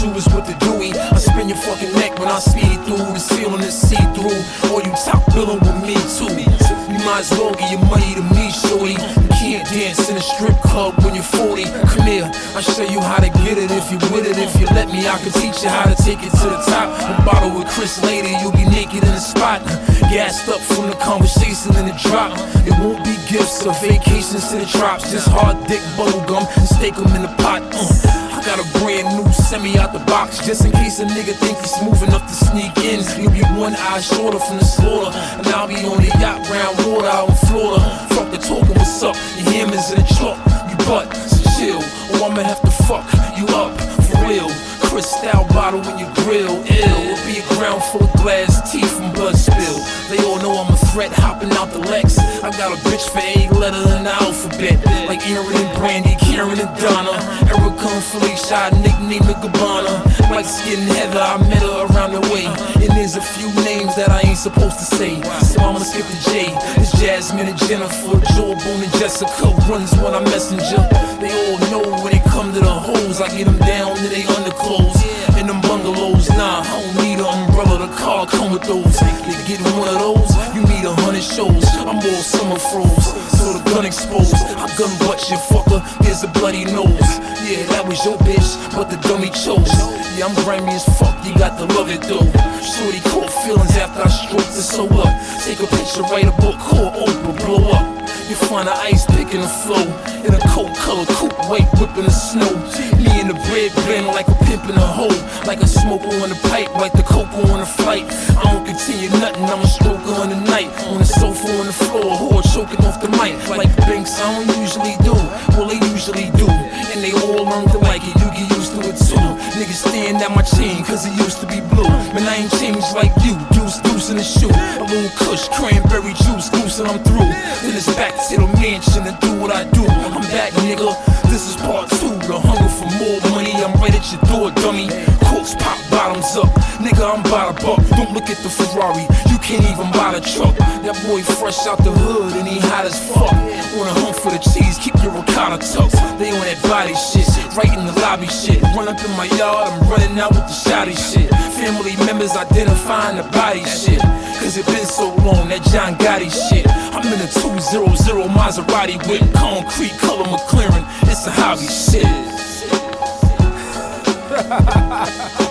shoes with the Dewey. I spin your fucking neck when I speed through. The ceiling is see-through. Or you top billing with me too. You might as well give your money to me, shorty. You can't dance in a strip club when you're 40. Come here, I'll show you how to get it if you with it. If you let me, I can teach you how to take it to the top. A bottle with Chris later, you'll be naked in the spot. Gassed up from the conversation and the drop. It won't be gifts or vacations to the drops. Just hard dick bubblegum and stake them in the pot. I got a brand new semi out the box, just in case a nigga think he's smooth enough to sneak in. You'll be one eye shorter from the slaughter, and I'll be on the yacht round water out in Florida. Fuck the talking, what's up? Your hammers in the truck, you butt, so chill, or I'ma have to fuck you up, for real. Crystal bottle when you grill, ill. It'll be a ground full of glass teeth and blood spill. They all know I'm a threat, hopping out the Lex. I got a bitch for every letter in the alphabet, like Aaron and Brandy, Karen and Donna, Erica and Felicia, nickname the Gabbana. Like Skin Heather, I met her around the way. And there's a few names that I ain't supposed to say, so I'ma skip the J. It's Jasmine and Jennifer, Jawbone and Jessica, runs when I messenger. They all know when it come to the hoes, I get them down to they underclothes. In them bungalows, nah, I don't need an umbrella, the car come with those. They get one of those, you need 100 shows. I'm all summer froze, so the gun exposed. I gun butt you fucker, there's a bloody nose. Yeah, that was your bitch, but the dummy chose. Yeah, I'm grimy as fuck, you got to love it though. Shorty caught feelings after I stroked it, so what? Take a picture, write a book, call Oprah, blow up. You find an ice pick in the flow, in a coat color coupe, white whipping the snow. Me in the bread blend like a pimp in a hoe, like a smoker on the pipe, like the cocoa on a flight. I don't continue nothing, I'm a stroker on the night. On the sofa, on the floor, whore choking off the mic. Like Banks, I don't usually do, well they usually do. And they all learn to like it, you get used to it too. Niggas staring at my chain, cause it used to be blue. Man, I ain't changed like you, deuce in the shoe. A little kush, cranberry juice, goose and I'm through. Then it's back to the mansion and do what I do. I'm back, nigga, this is part 2. The hunger for more money, I'm right at your door, dummy. Coats pop bottoms up, nigga, I'm by the buck. Don't look at the Ferrari, you can't even buy the truck. That boy fresh out the hood and he hot as fuck. On a hunt for the cheese, keep your ricotta tucked. They on that body shit, right in the lobby shit. Run up in my yard, I'm running out with the shotty shit. Family members identifying the body shit, cause it been so long, that John Gotti shit. I'm in a 200 Maserati with concrete color McLaren. It's a hobby shit.